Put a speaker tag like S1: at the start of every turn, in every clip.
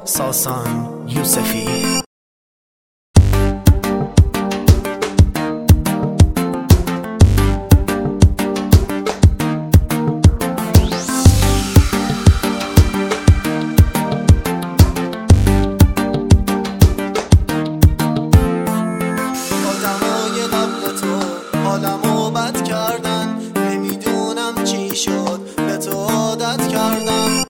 S1: ساسان یوسفی.
S2: آدمای قبل تو حالمو بد کردن، نمیدونم چی شد به تو عادت کردم.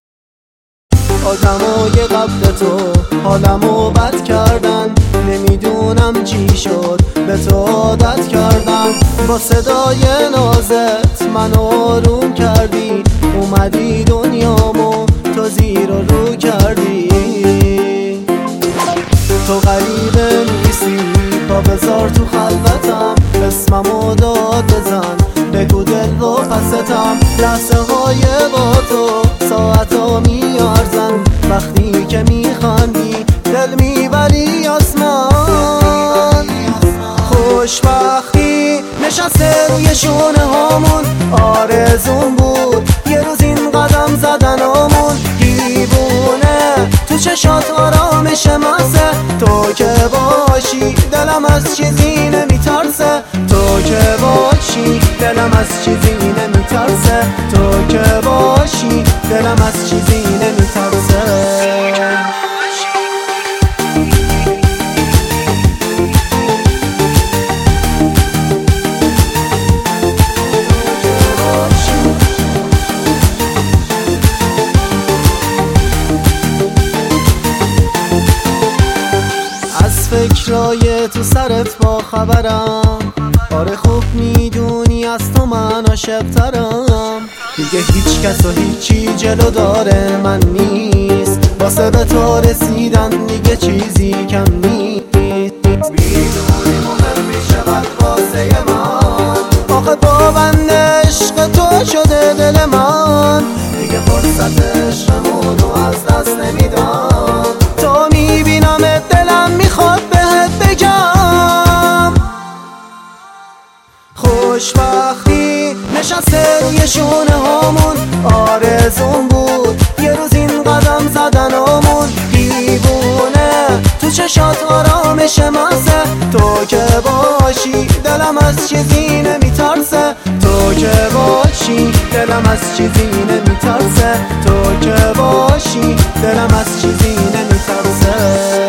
S2: آدمای قبل تو حالمو بد کردن، نمیدونم چی شد به تو عادت کردم. با صدای نازت منو آروم کردی، اومدی دنیامو تو زیر و رو کردی. تو غریبه نیستی تا بذار تو خلوتم، اسممو داد بزن بگو دل رو پستم. لحظه های با تو ساعتا میارزن، وقتی که میخندی دل میبری آسمان. خوشبختی نشسته روی شونه هامون، آرزون بود یه روز این قدم زدنامون. دیوونه تو چشات آرامش مسه، تو که باشی دلم از چیزی نمیترسه. تو که باشی دلم از چیزی نمیترسه. تو که باشی دلم از چیزی نمیترسه. فکرای تو سرت با خبرم، آره خوب میدونی از تو من عاشق‌ترم. دیگه هیچ کس و هیچی جلو داره من نیست، واسه به تو رسیدن دیگه چیزی کم نیست. میدونی مهم میشود واسه من، آخه با بند عشق تو شده دل من. دیگه فرصت عشقمونو از دست نمیدم، تو میبینم دلم میخواد بهت بگم. خوشبختی نشسته روی شونه هامون، آرزون بود یه روز این قدم زدنامون. دیوونه تو چشات آرامش مسه، تو که باشی دلم از چیزی نمیترسه. تو که باشی دلم از چیزی نمیترسه. تو که باشی دلم از چیزی نمیترسه.